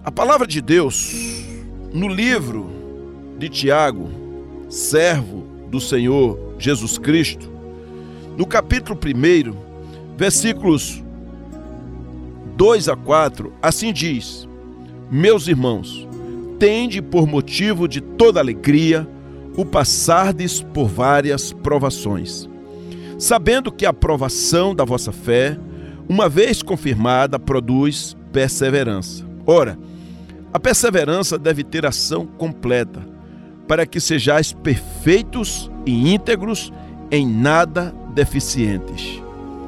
A palavra de Deus, no livro de Tiago, servo do Senhor Jesus Cristo, no capítulo 1, versículos 2 a 4, assim diz: Meus irmãos, tende por motivo de toda alegria o passardes por várias provações, sabendo que a provação da vossa fé, uma vez confirmada, produz perseverança. Ora, a perseverança deve ter ação completa, para que sejais perfeitos e íntegros, em nada deficientes.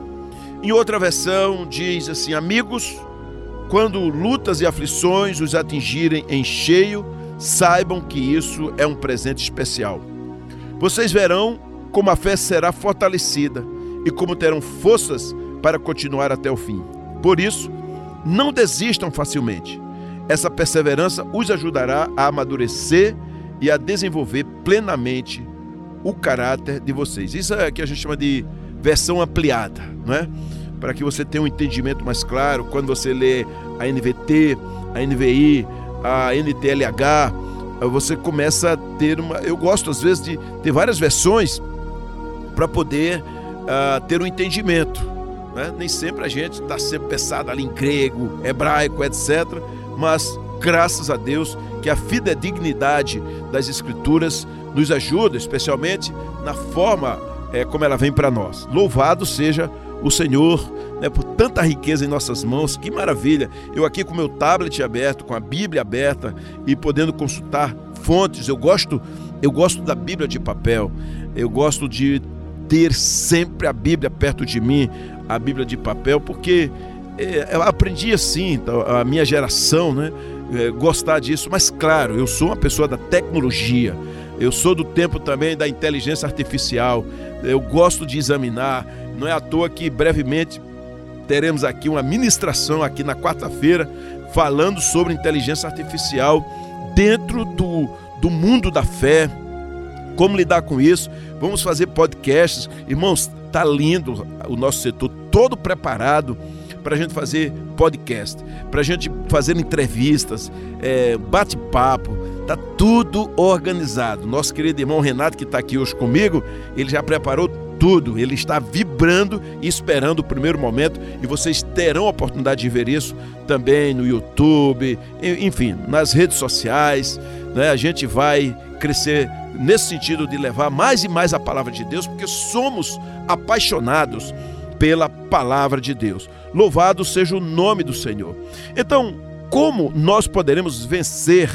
Em outra versão diz assim: Amigos, quando lutas e aflições os atingirem em cheio, saibam que isso é um presente especial. Vocês verão como a fé será fortalecida e como terão forças para continuar até o fim. Por isso, não desistam facilmente. Essa perseverança os ajudará a amadurecer e a desenvolver plenamente o caráter de vocês. Isso é que a gente chama de versão ampliada, não é? Para que você tenha um entendimento mais claro, quando você lê a NVT, a NVI, a NTLH, você começa a ter uma... Eu gosto, às vezes, de ter várias versões para poder ter um entendimento, né? Nem sempre a gente está sempre pensado ali em grego, hebraico, etc., mas graças a Deus que a fidedignidade das Escrituras nos ajuda, especialmente na forma como ela vem para nós. Louvado seja o Senhor, né, por tanta riqueza em nossas mãos. Que maravilha! Eu aqui com o meu tablet aberto, com a Bíblia aberta e podendo consultar fontes. Eu gosto da Bíblia de papel. Eu gosto de ter sempre a Bíblia perto de mim, a Bíblia de papel, porque eu aprendi assim, a minha geração, né, gostar disso. Mas claro, eu sou uma pessoa da tecnologia, eu sou do tempo também da inteligência artificial, eu gosto de examinar. Não é à toa que brevemente teremos aqui uma ministração aqui na quarta-feira falando sobre inteligência artificial dentro do mundo da fé, como lidar com isso. Vamos fazer podcasts. Irmãos, está lindo o nosso setor, todo preparado para a gente fazer podcast, para a gente fazer entrevistas, bate-papo, está tudo organizado. Nosso querido irmão Renato, que está aqui hoje comigo, ele já preparou tudo, ele está vibrando e esperando o primeiro momento, e vocês terão a oportunidade de ver isso também no YouTube, enfim, nas redes sociais, né? A gente vai crescer nesse sentido de levar mais e mais a palavra de Deus, porque somos apaixonados pela palavra de Deus. Louvado seja o nome do Senhor. Então, como nós poderemos vencer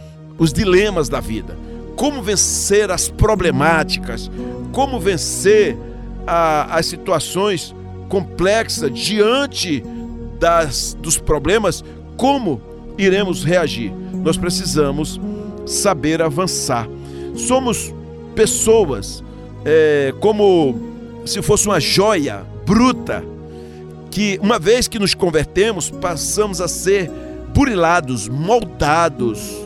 os dilemas da vida? Como vencer as problemáticas? Como vencer as situações complexas diante dos problemas? Como iremos reagir? Nós precisamos saber avançar. Somos pessoas como se fosse uma joia bruta, que uma vez que nos convertemos, passamos a ser burilados, moldados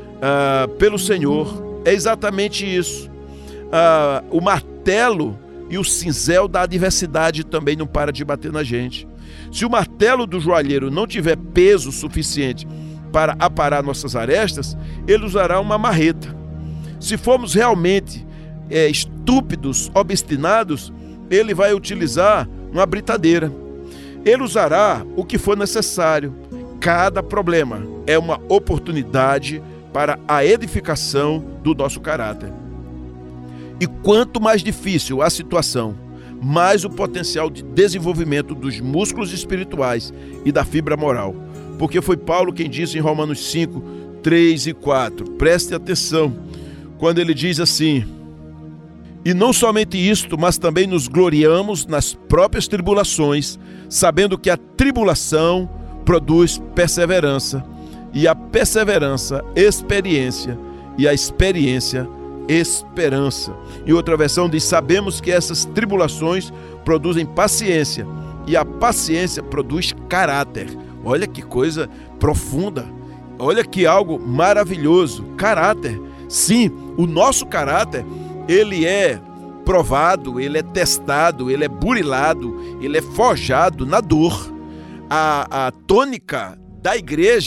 pelo Senhor. É exatamente isso. O martelo e o cinzel da adversidade também não para de bater na gente. Se o martelo do joalheiro não tiver peso suficiente para aparar nossas arestas, ele usará uma marreta. Se formos realmente estúpidos, obstinados, ele vai utilizar uma britadeira. Ele usará o que for necessário. Cada problema é uma oportunidade para a edificação do nosso caráter. E quanto mais difícil a situação, mais o potencial de desenvolvimento dos músculos espirituais e da fibra moral. Porque foi Paulo quem disse em Romanos 5, 3 e 4. Preste atenção, quando ele diz assim: E não somente isto, mas também nos gloriamos nas próprias tribulações, sabendo que a tribulação produz perseverança, e a perseverança, experiência, e a experiência, esperança. Em outra versão diz: sabemos que essas tribulações produzem paciência, e a paciência produz caráter. Olha que coisa profunda, olha que algo maravilhoso. Caráter, sim, o nosso caráter, ele é provado, ele é testado, ele é burilado, ele é forjado na dor. A tônica da igreja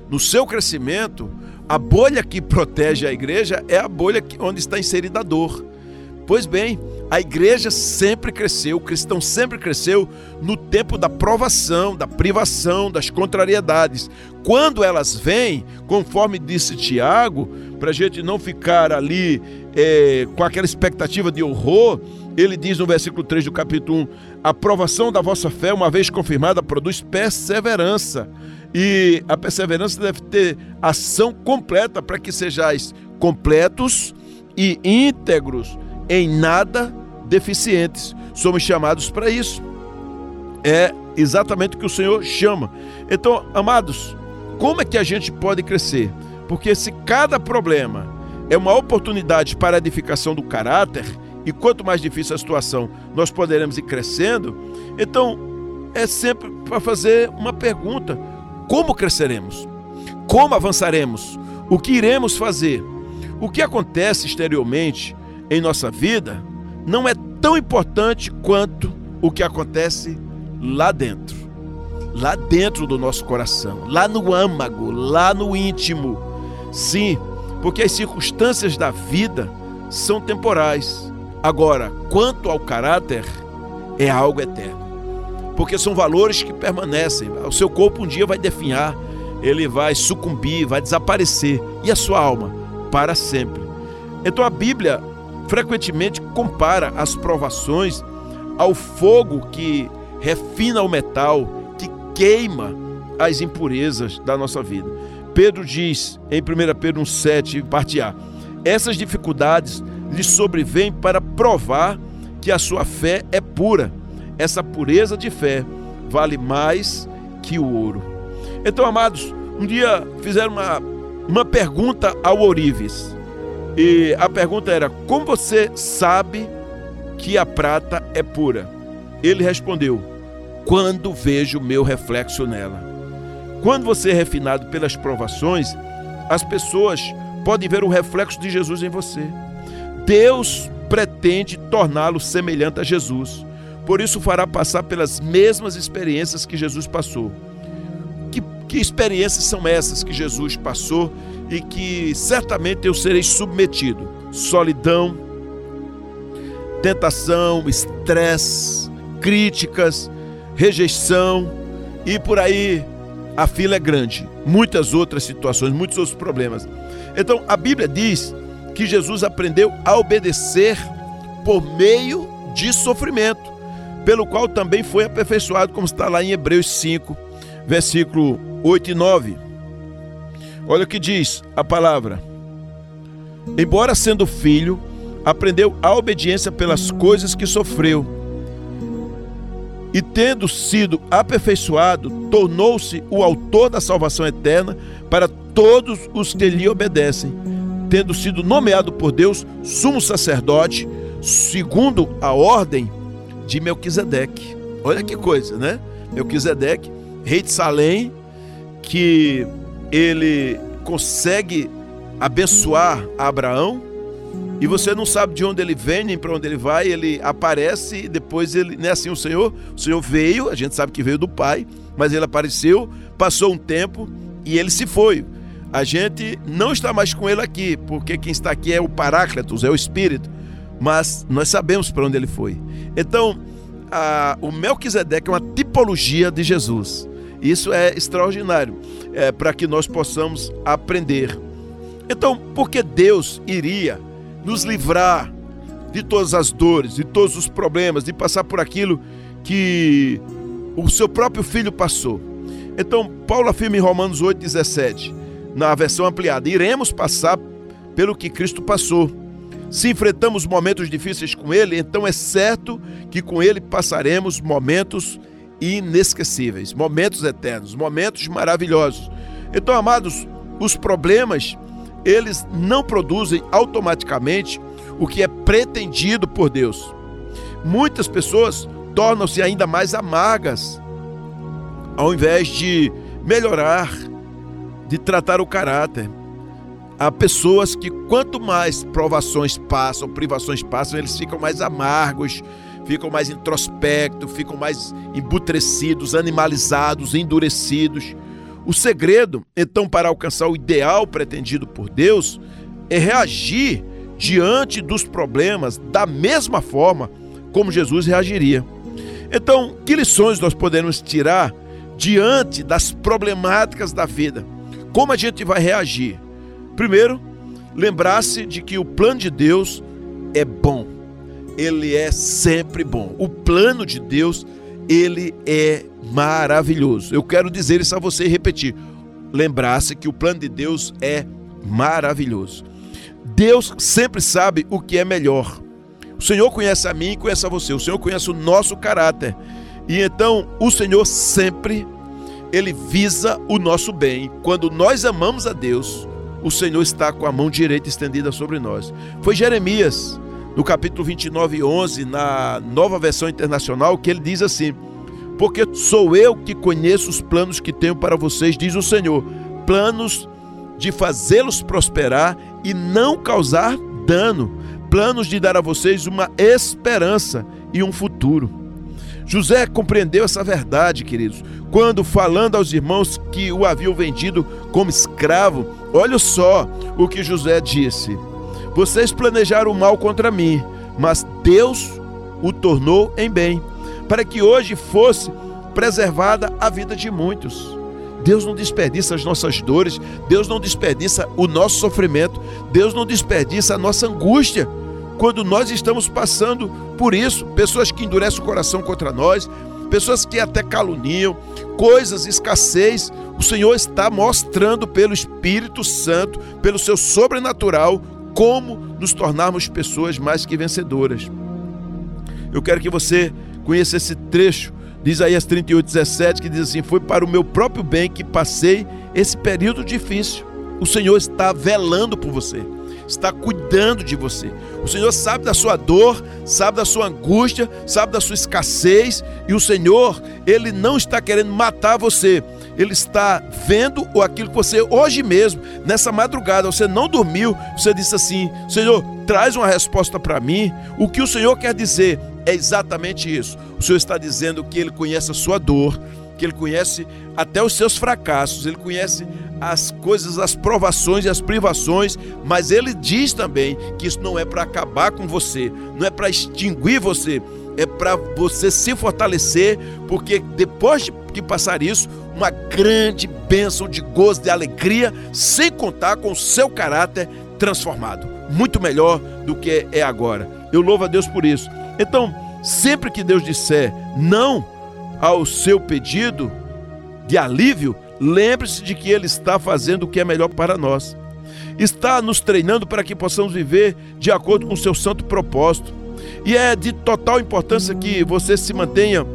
no seu crescimento, a bolha que protege a igreja é a bolha onde está inserida a dor. Pois bem, a igreja sempre cresceu, o cristão sempre cresceu no tempo da provação, da privação, das contrariedades. Quando elas vêm, conforme disse Tiago, para a gente não ficar ali com aquela expectativa de horror, ele diz no versículo 3 do capítulo 1, a provação da vossa fé, uma vez confirmada, produz perseverança. E a perseverança deve ter ação completa para que sejais completos e íntegros, em nada deficientes. Somos chamados para isso. É exatamente o que o Senhor chama. Então, amados, como é que a gente pode crescer? Porque se cada problema é uma oportunidade para a edificação do caráter, e quanto mais difícil a situação, nós poderemos ir crescendo, então é sempre para fazer uma pergunta: como cresceremos? Como avançaremos? O que iremos fazer? O que acontece exteriormente em nossa vida não é tão importante quanto o que acontece lá dentro do nosso coração, lá no âmago, lá no íntimo. Sim, porque as circunstâncias da vida são temporais. Agora, quanto ao caráter, é algo eterno, porque são valores que permanecem. O seu corpo um dia vai definhar, ele vai sucumbir, vai desaparecer, e a sua alma para sempre. Então a Bíblia frequentemente compara as provações ao fogo que refina o metal, que queima as impurezas da nossa vida. Pedro diz em 1 Pedro 1,7, parte A, essas dificuldades lhe sobrevêm para provar que a sua fé é pura. Essa pureza de fé vale mais que o ouro. Então, amados, um dia fizeram uma pergunta ao ourives. E a pergunta era: como você sabe que a prata é pura? Ele respondeu: quando vejo meu reflexo nela. Quando você é refinado pelas provações, as pessoas podem ver o reflexo de Jesus em você. Deus pretende torná-lo semelhante a Jesus. Por isso fará passar pelas mesmas experiências que Jesus passou. Que experiências são essas que Jesus passou e que certamente eu serei submetido? Solidão, tentação, estresse, críticas, rejeição, e por aí a fila é grande. Muitas outras situações, muitos outros problemas. Então a Bíblia diz que Jesus aprendeu a obedecer por meio de sofrimento, pelo qual também foi aperfeiçoado, como está lá em Hebreus 5, versículo 8 e 9. Olha o que diz a palavra: embora sendo filho, aprendeu a obediência pelas coisas que sofreu, e tendo sido aperfeiçoado, tornou-se o autor da salvação eterna para todos os que lhe obedecem, tendo sido nomeado por Deus sumo sacerdote, segundo a ordem de Melquisedeque. Olha que coisa, né? Melquisedeque, rei de Salém, que ele consegue abençoar Abraão, e você não sabe de onde ele vem, nem para onde ele vai. Ele aparece e depois ele, não é assim, o Senhor veio, a gente sabe que veio do Pai, mas ele apareceu, passou um tempo e ele se foi. A gente não está mais com ele aqui, porque quem está aqui é o Paráclitos, é o Espírito, mas nós sabemos para onde ele foi. Então, o Melquisedeque é uma tipologia de Jesus. Isso é extraordinário, para que nós possamos aprender. Então, por que Deus iria nos livrar de todas as dores, de todos os problemas, de passar por aquilo que o seu próprio filho passou? Então, Paulo afirma em Romanos 8,17, na versão ampliada: iremos passar pelo que Cristo passou. Se enfrentamos momentos difíceis com Ele, então é certo que com Ele passaremos momentos inesquecíveis, momentos eternos, momentos maravilhosos. Então, amados, os problemas, eles não produzem automaticamente o que é pretendido por Deus. Muitas pessoas tornam-se ainda mais amargas, ao invés de melhorar, de tratar o caráter. Há pessoas que quanto mais provações passam, privações passam, eles ficam mais amargos, ficam mais introspectos, ficam mais embutrecidos, animalizados, endurecidos. O segredo, então, para alcançar o ideal pretendido por Deus é reagir diante dos problemas da mesma forma como Jesus reagiria. Então, que lições nós podemos tirar diante das problemáticas da vida? Como a gente vai reagir? Primeiro, lembrar-se de que o plano de Deus é bom. Ele é sempre bom. O plano de Deus, ele é maravilhoso. Eu quero dizer isso a você e repetir. Lembrar-se que o plano de Deus é maravilhoso. Deus sempre sabe o que é melhor. O Senhor conhece a mim e conhece a você. O Senhor conhece o nosso caráter. E então o Senhor sempre, Ele visa o nosso bem. Quando nós amamos a Deus, o Senhor está com a mão direita estendida sobre nós. Foi Jeremias, no capítulo 29:11, na Nova Versão Internacional, que ele diz assim: porque sou eu que conheço os planos que tenho para vocês, diz o Senhor, planos de fazê-los prosperar e não causar dano, planos de dar a vocês uma esperança e um futuro. José compreendeu essa verdade, queridos, quando, falando aos irmãos que o haviam vendido como escravo, olha só o que José disse: vocês planejaram o mal contra mim, mas Deus o tornou em bem, para que hoje fosse preservada a vida de muitos. Deus não desperdiça as nossas dores, Deus não desperdiça o nosso sofrimento, Deus não desperdiça a nossa angústia. Quando nós estamos passando por isso, pessoas que endurecem o coração contra nós, pessoas que até caluniam, coisas, escassez, o Senhor está mostrando pelo Espírito Santo, pelo seu sobrenatural, como nos tornarmos pessoas mais que vencedoras. Eu quero que você conheça esse trecho de Isaías 38:17, que diz assim: foi para o meu próprio bem que passei esse período difícil. O Senhor está velando por você, está cuidando de você. O Senhor sabe da sua dor, sabe da sua angústia, sabe da sua escassez, e o Senhor, Ele não está querendo matar você. Ele está vendo aquilo que você, hoje mesmo, nessa madrugada, você não dormiu, você disse assim: Senhor, traz uma resposta para mim. O que o Senhor quer dizer é exatamente isso. O Senhor está dizendo que Ele conhece a sua dor, que Ele conhece até os seus fracassos, Ele conhece as coisas, as provações e as privações, mas Ele diz também que isso não é para acabar com você, não é para extinguir você, é para você se fortalecer, porque depois de passar isso, uma grande bênção de gozo, de alegria, sem contar com o seu caráter transformado, muito melhor do que é agora. Eu louvo a Deus por isso. Então, sempre que Deus disser não ao seu pedido de alívio, lembre-se de que Ele está fazendo o que é melhor para nós. Está nos treinando para que possamos viver de acordo com o seu santo propósito. E é de total importância que você se mantenha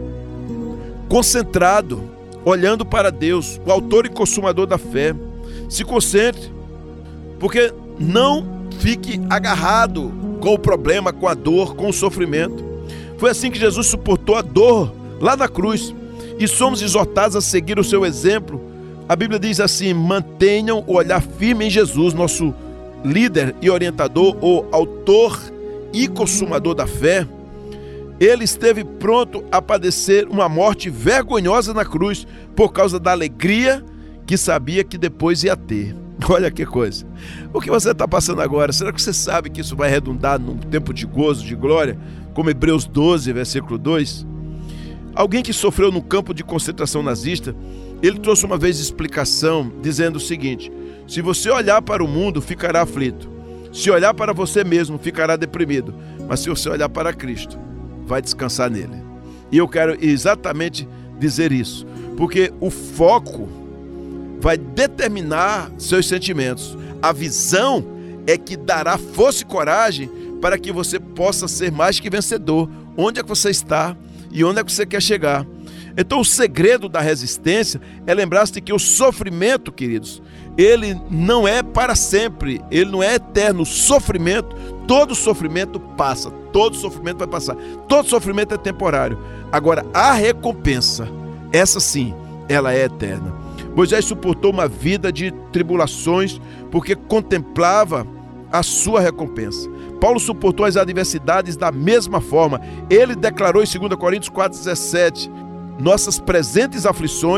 concentrado, olhando para Deus, o autor e consumador da fé. Se concentre, porque não fique agarrado com o problema, com a dor, com o sofrimento. Foi assim que Jesus suportou a dor lá na cruz, e somos exortados a seguir o seu exemplo. A Bíblia diz assim: mantenham o olhar firme em Jesus, nosso líder e orientador, o autor e consumador da fé. Ele esteve pronto a padecer uma morte vergonhosa na cruz por causa da alegria que sabia que depois ia ter. Olha que coisa. O que você está passando agora, será que você sabe que isso vai redundar num tempo de gozo, de glória, como Hebreus 12, versículo 2? Alguém que sofreu no campo de concentração nazista, ele trouxe uma vez explicação dizendo o seguinte: se você olhar para o mundo, ficará aflito. Se olhar para você mesmo, ficará deprimido. Mas se você olhar para Cristo, vai descansar nele. E eu quero exatamente dizer isso, porque o foco vai determinar seus sentimentos. A visão é que dará força e coragem para que você possa ser mais que vencedor. Onde é que você está e onde é que você quer chegar? Então o segredo da resistência é lembrar-se de que o sofrimento, queridos, ele não é para sempre, ele não é eterno. O sofrimento, todo sofrimento passa, todo sofrimento vai passar, todo sofrimento é temporário. Agora a recompensa, essa sim, ela é eterna. Moisés suportou uma vida de tribulações porque contemplava a sua recompensa. Paulo suportou as adversidades da mesma forma. Ele declarou em 2 Coríntios 4,17: nossas presentes aflições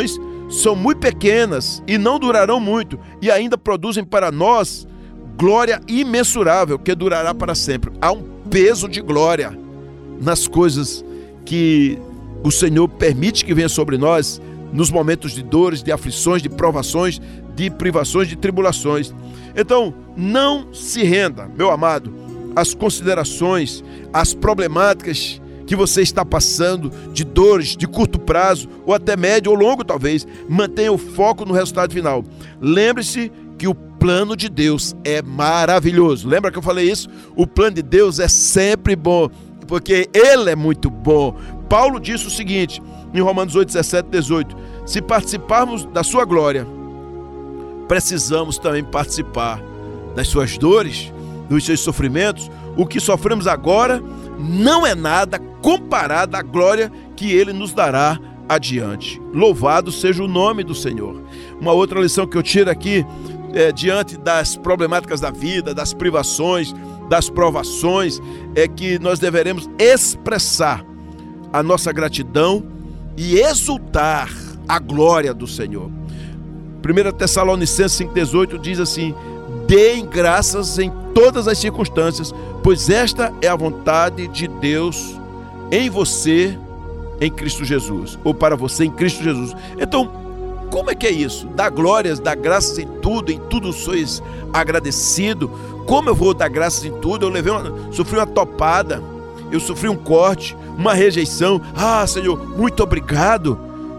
são muito pequenas e não durarão muito, e ainda produzem para nós glória imensurável, que durará para sempre. Há um peso de glória nas coisas que o Senhor permite que venha sobre nós, nos momentos de dores, de aflições, de provações, de privações, de tribulações. Então, não se renda, meu amado, às considerações, às problemáticas que você está passando, de dores de curto prazo, ou até médio ou longo talvez. Mantenha o foco no resultado final. Lembre-se que o plano de Deus é maravilhoso. Lembra que eu falei isso? O plano de Deus é sempre bom, porque Ele é muito bom. Paulo disse o seguinte, em Romanos 8, 17, 18, se participarmos da sua glória, precisamos também participar das suas dores, dos seus sofrimentos. O que sofremos agora não é nada comparado à glória que Ele nos dará adiante. Louvado seja o nome do Senhor. Uma outra lição que eu tiro aqui, diante das problemáticas da vida, das privações, das provações, é que nós deveremos expressar a nossa gratidão e exultar a glória do Senhor. 1 Tessalonicenses 5,18 diz assim: deem graças em todas as circunstâncias, pois esta é a vontade de Deus em você, em Cristo Jesus, ou para você em Cristo Jesus. Então, como é que é isso? Dar glórias, dar graças em tudo sois agradecido. Como eu vou dar graças em tudo? Eu sofri uma topada, eu sofri um corte, uma rejeição. Ah, Senhor, muito obrigado.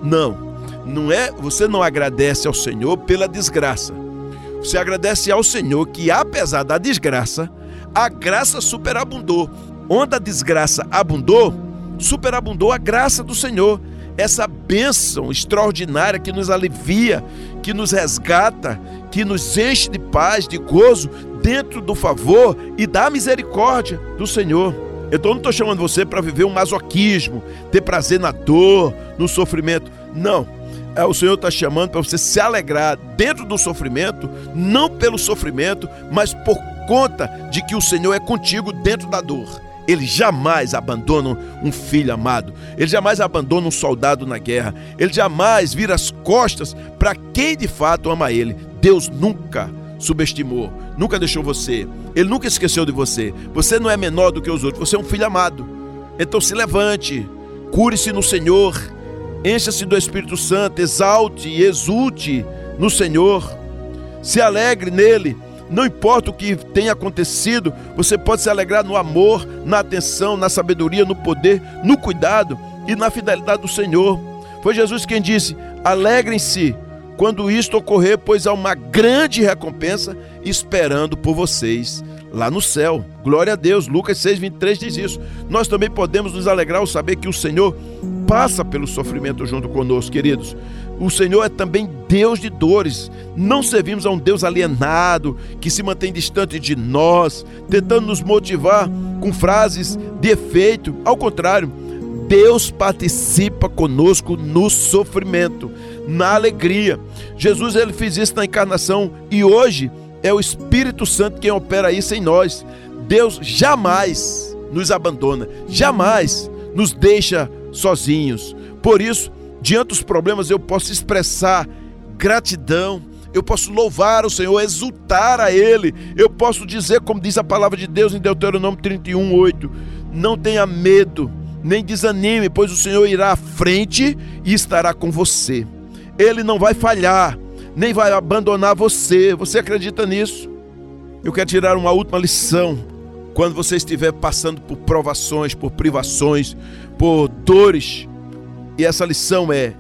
Não é, você não agradece ao Senhor pela desgraça. Você agradece ao Senhor que, apesar da desgraça, a graça superabundou. Onde a desgraça abundou, superabundou a graça do Senhor. Essa bênção extraordinária que nos alivia, que nos resgata, que nos enche de paz, de gozo, dentro do favor e da misericórdia do Senhor. Então eu não estou chamando você para viver um masoquismo, ter prazer na dor, no sofrimento. Não. O Senhor está chamando para você se alegrar dentro do sofrimento, não pelo sofrimento, mas por conta de que o Senhor é contigo dentro da dor. Ele jamais abandona um filho amado. Ele jamais abandona um soldado na guerra. Ele jamais vira as costas para quem de fato ama Ele. Deus nunca subestimou, nunca deixou você. Ele nunca esqueceu de você. Você não é menor do que os outros. Você é um filho amado. Então se levante, cure-se no Senhor, encha-se do Espírito Santo, exalte e exulte no Senhor. Se alegre nele. Não importa o que tenha acontecido, você pode se alegrar no amor, na atenção, na sabedoria, no poder, no cuidado e na fidelidade do Senhor. Foi Jesus quem disse: alegrem-se quando isto ocorrer, pois há uma grande recompensa esperando por vocês lá no céu. Glória a Deus. Lucas 6,23 diz isso. Nós também podemos nos alegrar ao saber que o Senhor passa pelo sofrimento junto conosco, queridos. O Senhor é também Deus de dores. Não servimos a um Deus alienado, que se mantém distante de nós, tentando nos motivar com frases de efeito. Ao contrário, Deus participa conosco no sofrimento, na alegria. Jesus, ele fez isso na encarnação e hoje é o Espírito Santo quem opera isso em nós. Deus jamais nos abandona, jamais nos deixa sozinhos. Por isso, diante dos problemas, eu posso expressar gratidão, eu posso louvar o Senhor, exultar a Ele. Eu posso dizer, como diz a palavra de Deus em Deuteronômio 31:8, não tenha medo, nem desanime, pois o Senhor irá à frente e estará com você. Ele não vai falhar, nem vai abandonar você. Você acredita nisso? Eu quero tirar uma última lição. Quando você estiver passando por provações, por privações, por dores, e essa lição é: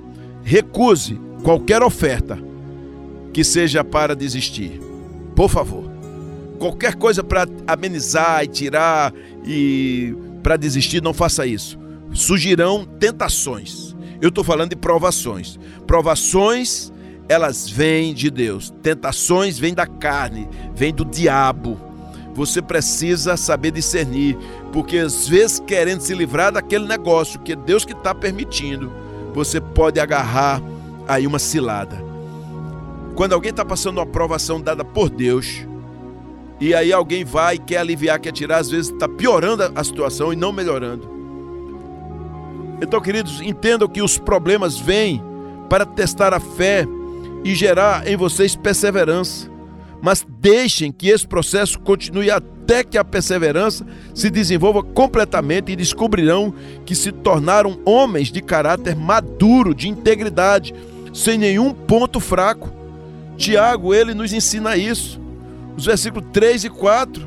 recuse qualquer oferta que seja para desistir. Por favor. Qualquer coisa para amenizar e tirar e para desistir, não faça isso. Surgirão tentações. Eu estou falando de provações. Provações, elas vêm de Deus. Tentações vêm da carne, vêm do diabo. Você precisa saber discernir, porque às vezes, querendo se livrar daquele negócio que é Deus que está permitindo, você pode agarrar aí uma cilada. Quando alguém está passando uma provação dada por Deus, e aí alguém vai e quer aliviar, quer tirar, às vezes está piorando a situação e não melhorando. Então, queridos, entendam que os problemas vêm para testar a fé e gerar em vocês perseverança. Mas deixem que esse processo continue até que a perseverança se desenvolva completamente e descobrirão que se tornaram homens de caráter maduro, de integridade, sem nenhum ponto fraco. Tiago, ele nos ensina isso. Os versículos 3 e 4.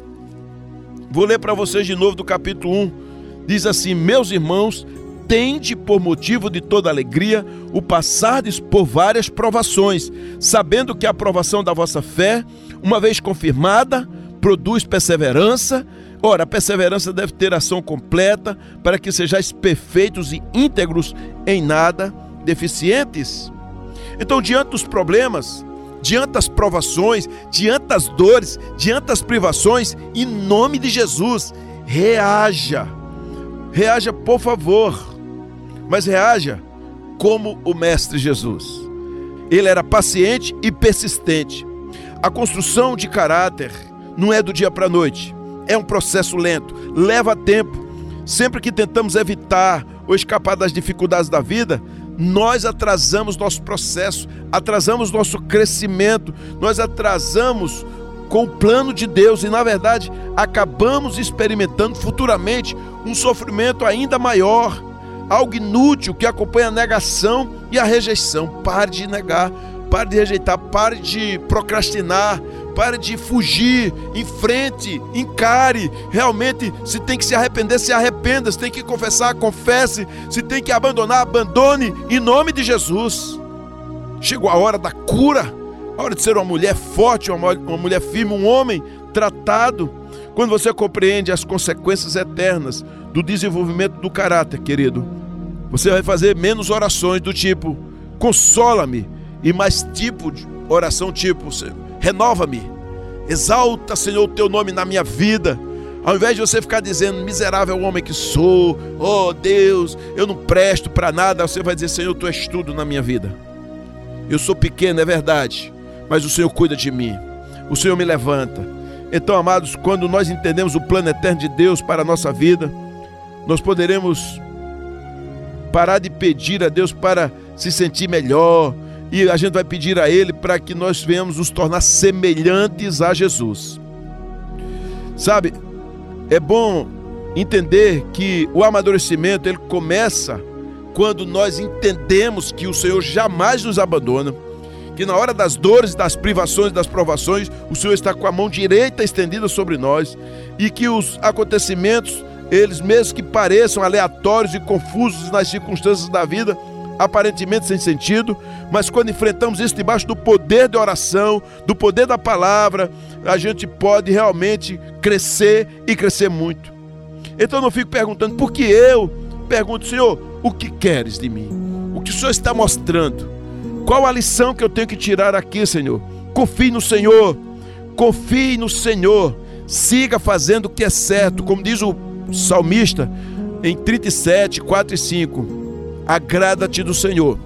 Vou ler para vocês de novo do capítulo 1. Diz assim: meus irmãos, tende por motivo de toda alegria o passardes por várias provações, sabendo que a aprovação da vossa fé, uma vez confirmada, produz perseverança. Ora, a perseverança deve ter ação completa, para que sejais perfeitos e íntegros, em nada deficientes. Então, diante dos problemas, diante das provações, diante das dores, diante das privações, em nome de Jesus, reaja. Reaja, por favor, mas reaja como o Mestre Jesus. Ele era paciente e persistente. A construção de caráter não é do dia para a noite, é um processo lento, leva tempo. Sempre que tentamos evitar ou escapar das dificuldades da vida, nós atrasamos nosso processo, atrasamos nosso crescimento, nós atrasamos com o plano de Deus e, na verdade, acabamos experimentando futuramente um sofrimento ainda maior, algo inútil que acompanha a negação e a rejeição. Pare de negar, pare de rejeitar, pare de procrastinar, pare de fugir, enfrente, encare. Realmente, se tem que se arrepender, se arrependa. Se tem que confessar, confesse. Se tem que abandonar, abandone, em nome de Jesus. Chegou a hora da cura, a hora de ser uma mulher forte, uma mulher firme, um homem tratado. Quando você compreende as consequências eternas do desenvolvimento do caráter, querido, você vai fazer menos orações do tipo, consola-me, e mais tipo de oração tipo, renova-me, exalta, Senhor, o teu nome na minha vida. Ao invés de você ficar dizendo, miserável homem que sou, oh Deus, eu não presto para nada, você vai dizer, Senhor, tu és tudo na minha vida. Eu sou pequeno, é verdade, mas o Senhor cuida de mim, o Senhor me levanta. Então, amados, quando nós entendemos o plano eterno de Deus para a nossa vida, nós poderemos parar de pedir a Deus para se sentir melhor, e a gente vai pedir a Ele para que nós venhamos nos tornar semelhantes a Jesus. Sabe, é bom entender que o amadurecimento, ele começa quando nós entendemos que o Senhor jamais nos abandona, que na hora das dores, das privações, das provações, o Senhor está com a mão direita estendida sobre nós, e que os acontecimentos, eles mesmo que pareçam aleatórios e confusos nas circunstâncias da vida, aparentemente sem sentido, mas quando enfrentamos isso debaixo do poder da oração, do poder da palavra, a gente pode realmente crescer e crescer muito. Então eu não fico perguntando, porque eu pergunto, Senhor, o que queres de mim? O que o Senhor está mostrando? Qual a lição que eu tenho que tirar aqui, Senhor? Confie no Senhor, confie no Senhor, siga fazendo o que é certo, como diz o salmista em 37, 4 e 5, agrada-te do Senhor,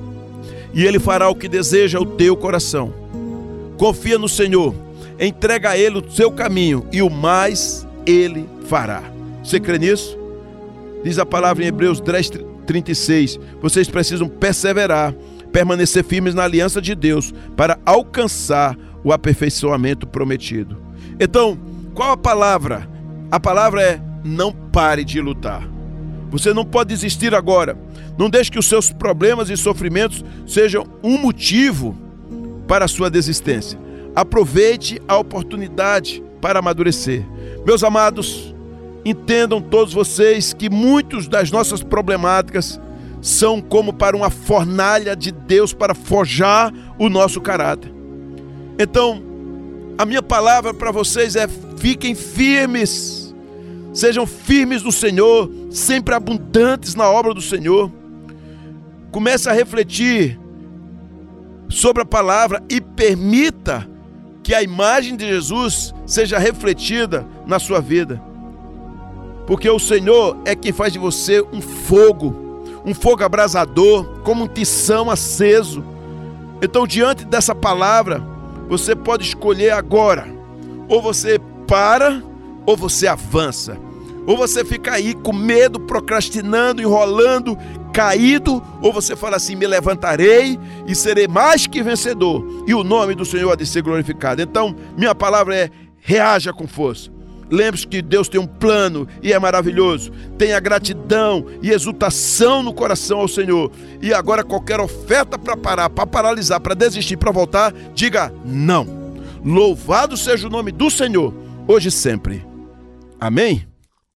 e Ele fará o que deseja o teu coração. Confia no Senhor, entrega a Ele o seu caminho, e o mais Ele fará. Você crê nisso? Diz a palavra em Hebreus 10:36, vocês precisam perseverar, permanecer firmes na aliança de Deus, para alcançar o aperfeiçoamento prometido. Então, qual a palavra? A palavra é, não pare de lutar. Você não pode desistir agora. Não deixe que os seus problemas e sofrimentos sejam um motivo para a sua desistência. Aproveite a oportunidade para amadurecer. Meus amados, entendam todos vocês que muitas das nossas problemáticas são como para uma fornalha de Deus para forjar o nosso caráter. Então, a minha palavra para vocês é, fiquem firmes. Sejam firmes no Senhor, sempre abundantes na obra do Senhor. Comece a refletir sobre a palavra e permita que a imagem de Jesus seja refletida na sua vida. Porque o Senhor é quem faz de você um fogo abrasador, como um tição aceso. Então, diante dessa palavra, você pode escolher agora. Ou você para, ou você avança. Ou você fica aí com medo, procrastinando, enrolando, caído, ou você fala assim: me levantarei e serei mais que vencedor, e o nome do Senhor há de ser glorificado. Então, minha palavra é: reaja com força. Lembre-se que Deus tem um plano e é maravilhoso. Tenha gratidão e exultação no coração ao Senhor. E agora qualquer oferta para parar, para paralisar, para desistir, para voltar, diga não. Louvado seja o nome do Senhor, hoje e sempre. Amém?